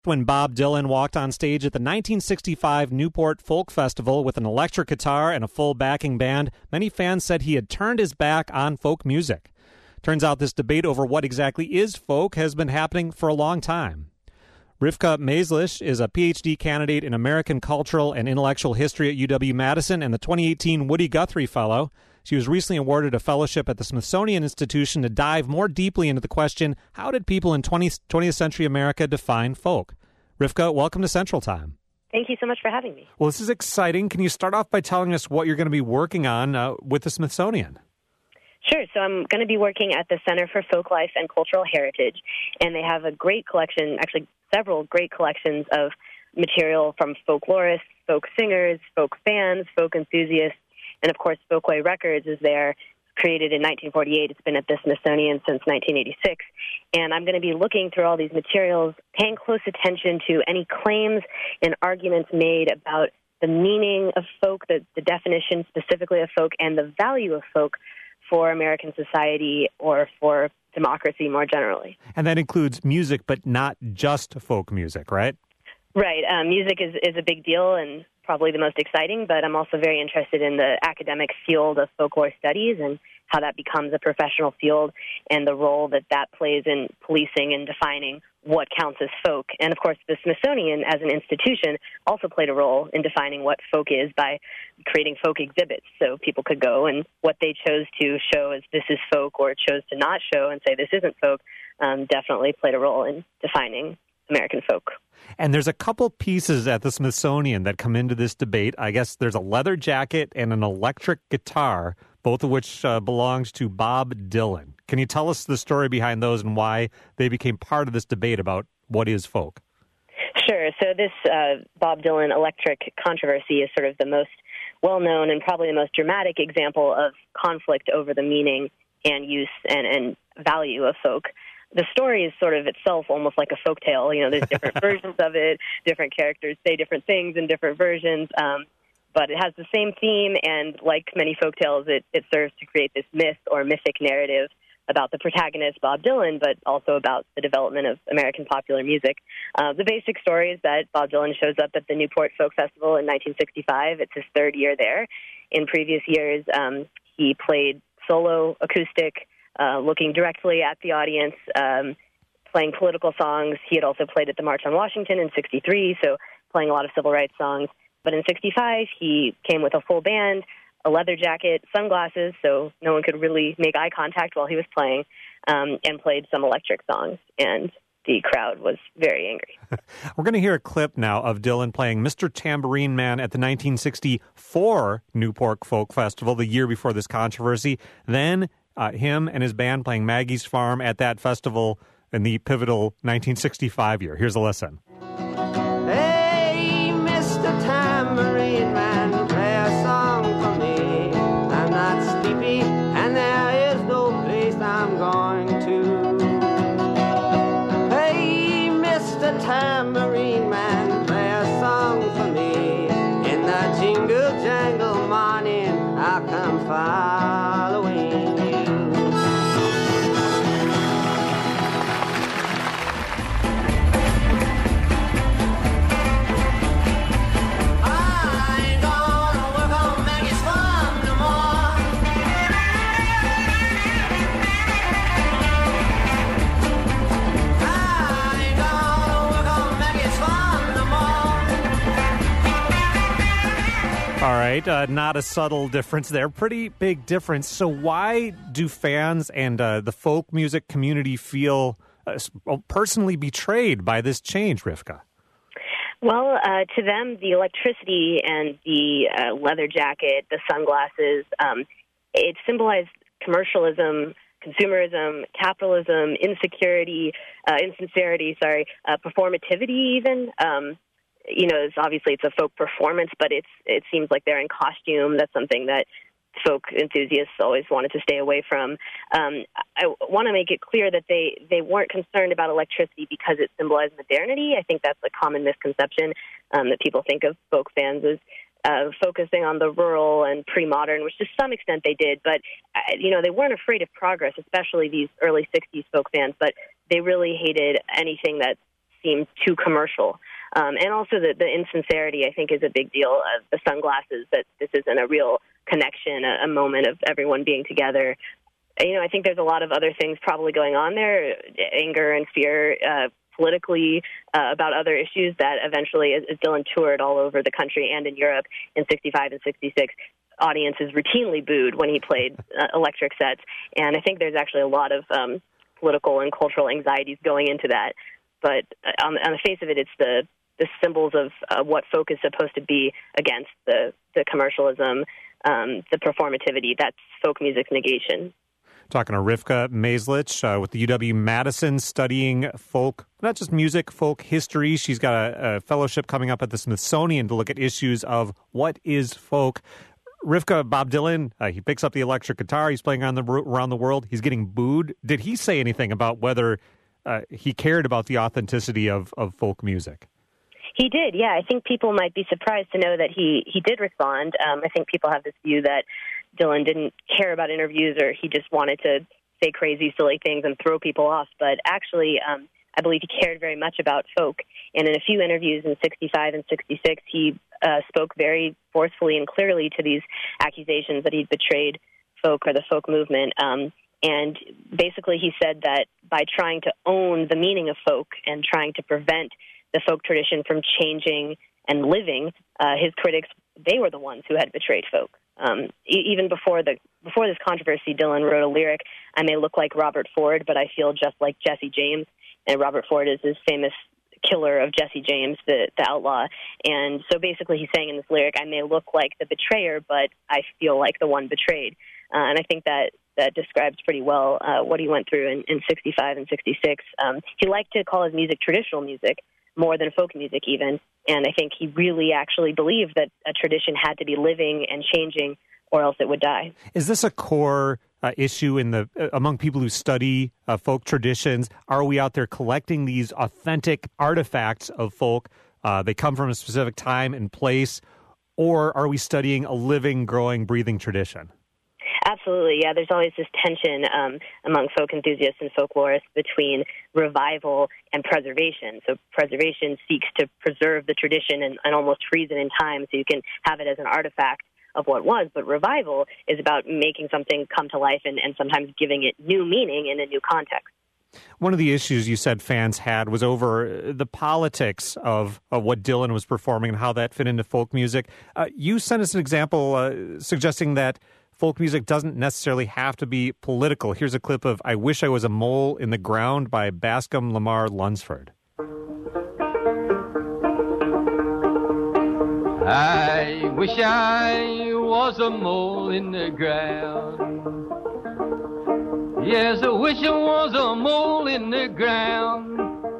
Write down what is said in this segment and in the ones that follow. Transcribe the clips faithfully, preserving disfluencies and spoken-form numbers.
When Bob Dylan walked on stage at the nineteen sixty-five Newport Folk Festival with an electric guitar and a full backing band, many fans said he had turned his back on folk music. Turns out this debate over what exactly is folk has been happening for a long time. Rivka Maislish is a P H D candidate in American Cultural and Intellectual History at U W-Madison and the twenty eighteen Woody Guthrie Fellow. She was recently awarded a fellowship at the Smithsonian Institution to dive more deeply into the question, how did people in twentieth century America define folk? Rivka, welcome to Central Time. Thank you so much for having me. Well, this is exciting. Can you start off by telling us what you're going to be working on uh, with the Smithsonian? Sure. So I'm going to be working at the Center for Folklife and Cultural Heritage, and they have a great collection, actually several great collections of material from folklorists, folk singers, folk fans, folk enthusiasts, and of course Folkway Records is there, created in nineteen forty-eight. It's been at the Smithsonian since nineteen eighty-six. And I'm going to be looking through all these materials, paying close attention to any claims and arguments made about the meaning of folk, the, the definition specifically of folk, and the value of folk for American society or for democracy more generally. And that includes music, but not just folk music, right? Right. Um, music is, is a big deal and probably the most exciting, but I'm also very interested in the academic field of folklore studies and how that becomes a professional field and the role that that plays in policing and defining what counts as folk. And, of course, the Smithsonian, as an institution, also played a role in defining what folk is by creating folk exhibits. So people could go and what they chose to show as this is folk or chose to not show and say this isn't folk um, definitely played a role in defining American folk. And there's a couple pieces at the Smithsonian that come into this debate. I guess there's a leather jacket and an electric guitar, both of which uh, belongs to Bob Dylan. Can you tell us the story behind those and why they became part of this debate about what is folk? Sure. So this uh, Bob Dylan electric controversy is sort of the most well-known and probably the most dramatic example of conflict over the meaning and use and, and value of folk. The story is sort of itself almost like a folktale. You know, there's different versions of it, different characters say different things in different versions, um, but it has the same theme, and like many folktales, it, it serves to create this myth or mythic narrative about the protagonist, Bob Dylan, but also about the development of American popular music. Uh, the basic story is that Bob Dylan shows up at the Newport Folk Festival in nineteen sixty-five. It's his third year there. In previous years, um, he played solo acoustic, uh, looking directly at the audience, um, playing political songs. He had also played at the March on Washington in sixty-three, so playing a lot of civil rights songs. But in sixty-five, he came with a full band, a leather jacket, sunglasses, so no one could really make eye contact while he was playing, um, and played some electric songs. And the crowd was very angry. We're going to hear a clip now of Dylan playing Mister Tambourine Man at the nineteen sixty-four Newport Folk Festival, the year before this controversy. Then uh, him and his band playing Maggie's Farm at that festival in the pivotal nineteen sixty-five year. Here's a listen. Hey, Mister Tambourine Man, play a song for me. I'm not sleepy, and there is no place I'm going to. Hey, Mister Tambourine Man, play a song for me. In the jingle jangle morning, I'll come following you. All right, uh, not a subtle difference there. Pretty big difference. So why do fans and uh, the folk music community feel uh, personally betrayed by this change, Rivka? Well, uh, to them, the electricity and the uh, leather jacket, the sunglasses, um, it symbolized commercialism, consumerism, capitalism, insecurity, uh, insincerity, sorry, uh, performativity even. Um You know, it's obviously it's a folk performance, but it's it seems like they're in costume. That's something that folk enthusiasts always wanted to stay away from. Um, I want to make it clear that they, they weren't concerned about electricity because it symbolized modernity. I think that's a common misconception um, that people think of folk fans as uh, focusing on the rural and pre-modern, which to some extent they did. But, uh, you know, they weren't afraid of progress, especially these early sixties folk fans, but they really hated anything that seem too commercial. Um, and also the, the insincerity, I think, is a big deal. Uh, the sunglasses, that this isn't a real connection, a, a moment of everyone being together. You know, I think there's a lot of other things probably going on there, anger and fear uh, politically uh, about other issues that eventually, as, as Dylan toured all over the country and in Europe in sixty-five and sixty-six, audiences routinely booed when he played uh, electric sets. And I think there's actually a lot of um, political and cultural anxieties going into that. But on, on the face of it, it's the, the symbols of uh, what folk is supposed to be against the, the commercialism, um, the performativity. That's folk music's negation. Talking to Rivka Maislich uh, with the U W-Madison, studying folk, not just music, folk history. She's got a, a fellowship coming up at the Smithsonian to look at issues of what is folk. Rivka, Bob Dylan, uh, he picks up the electric guitar. He's playing around the, around the world. He's getting booed. Did he say anything about whether uh, he cared about the authenticity of, of folk music? He did, yeah. I think people might be surprised to know that he, he did respond. Um, I think people have this view that Dylan didn't care about interviews or he just wanted to say crazy, silly things and throw people off. But actually, um, I believe he cared very much about folk. And in a few interviews in sixty-five and sixty-six, he uh, spoke very forcefully and clearly to these accusations that he'd betrayed folk or the folk movement. Um, and basically he said that by trying to own the meaning of folk and trying to prevent the folk tradition from changing and living, uh, his critics, they were the ones who had betrayed folk. Um, e- even before the before this controversy, Dylan wrote a lyric, "I may look like Robert Ford, but I feel just like Jesse James." And Robert Ford is his famous killer of Jesse James, the, the outlaw. And so basically he's saying in this lyric, I may look like the betrayer, but I feel like the one betrayed. Uh, and I think that that describes pretty well uh, what he went through in, in sixty-five and sixty-six. Um, he liked to call his music traditional music, more than folk music even. And I think he really actually believed that a tradition had to be living and changing or else it would die. Is this a core uh, issue in the uh, among people who study uh, folk traditions? Are we out there collecting these authentic artifacts of folk? Uh, they come from a specific time and place, or are we studying a living, growing, breathing tradition? Absolutely, yeah. There's always this tension um, among folk enthusiasts and folklorists between revival and preservation. So preservation seeks to preserve the tradition and, and almost freeze it in time so you can have it as an artifact of what was. But revival is about making something come to life and, and sometimes giving it new meaning in a new context. One of the issues you said fans had was over the politics of, of what Dylan was performing and how that fit into folk music. Uh, you sent us an example uh, suggesting that folk music doesn't necessarily have to be political. Here's a clip of I Wish I Was a Mole in the Ground by Bascom Lamar Lunsford. I wish I was a mole in the ground. Yes, I wish I was a mole in the ground.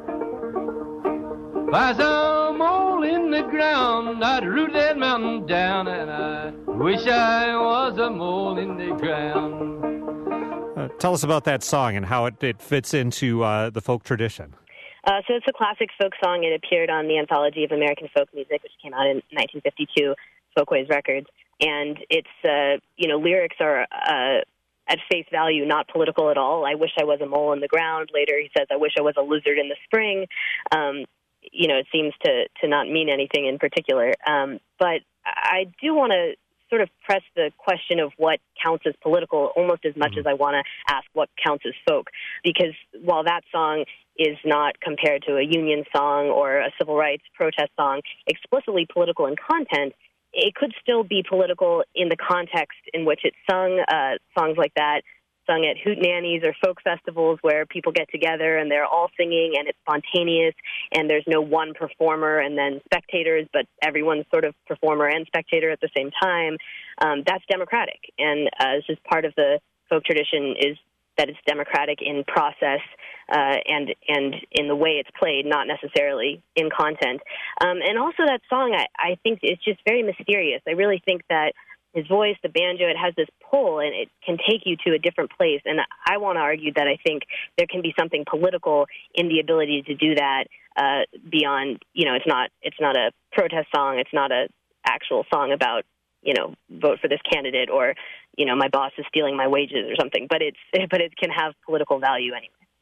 If I was a mole in the ground, I'd root that mountain down, and I wish I was a mole in the ground. Uh, tell us about that song and how it, it fits into uh, the folk tradition. Uh, so it's a classic folk song. It appeared on the Anthology of American Folk Music, which came out in nineteen fifty-two, Folkways Records. And it's, uh, you know, lyrics are uh, at face value not political at all. I wish I was a mole in the ground. Later he says, I wish I was a lizard in the spring. Um, you know, it seems to, to not mean anything in particular. Um, but I do want to sort of press the question of what counts as political almost as much mm-hmm. as I want to ask what counts as folk. Because while that song is not compared to a union song or a civil rights protest song, explicitly political in content, it could still be political in the context in which it's sung. Uh, songs like that sung at hootenannies or folk festivals where people get together and they're all singing and it's spontaneous and there's no one performer and then spectators, but everyone's sort of performer and spectator at the same time. Um, that's democratic. And uh, this is part of the folk tradition is that it's democratic in process uh, and and in the way it's played, not necessarily in content. Um, and also that song, I, I think it's just very mysterious. I really think that his voice, the banjo, it has this pull, and it can take you to a different place. And I want to argue that I think there can be something political in the ability to do that uh, beyond, you know, it's not it's not a protest song. It's not a actual song about, you know, vote for this candidate or, you know, my boss is stealing my wages or something. But it's but it can have political value anyway.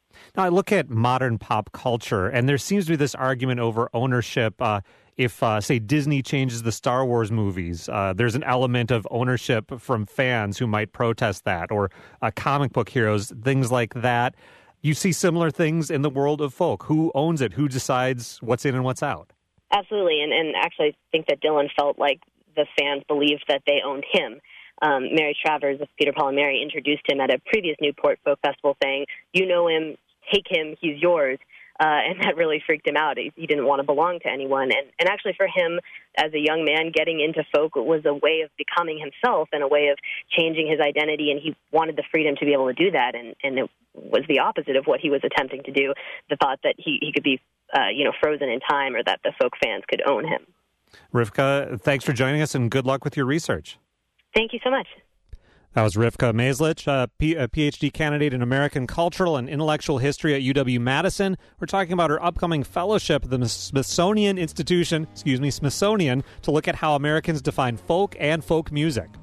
Now, I look at modern pop culture, and there seems to be this argument over ownership. Uh, if, uh, say, Disney changes the Star Wars movies, uh, there's an element of ownership from fans who might protest that, or uh, comic book heroes, things like that. You see similar things in the world of folk. Who owns it? Who decides what's in and what's out? Absolutely, and, and actually I think that Dylan felt like the fans believed that they owned him. Um, Mary Travers of Peter, Paul and Mary introduced him at a previous Newport Folk Festival saying, you know him, take him, he's yours. Uh, and that really freaked him out. He, he didn't want to belong to anyone. And, and actually for him, as a young man, getting into folk was a way of becoming himself and a way of changing his identity, and he wanted the freedom to be able to do that. And, and it was the opposite of what he was attempting to do, the thought that he, he could be uh, you know, frozen in time, or that the folk fans could own him. Rivka, thanks for joining us, and good luck with your research. Thank you so much. That was Rivka Maislich, a, P- a P H D candidate in American Cultural and Intellectual History at U W-Madison. We're talking about her upcoming fellowship at the Smithsonian Institution, excuse me, Smithsonian, to look at how Americans define folk and folk music.